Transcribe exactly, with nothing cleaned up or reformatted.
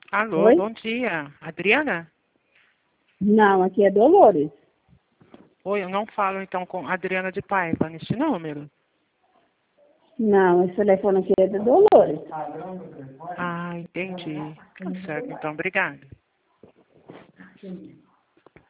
Alô, Oi? bom dia. Adriana? Não, aqui é Dolores. Oi, eu não falo então com Adriana de Paiva neste número. Não, esse telefone aqui é da Dolores. Ah, entendi. Tá certo, então, obrigada.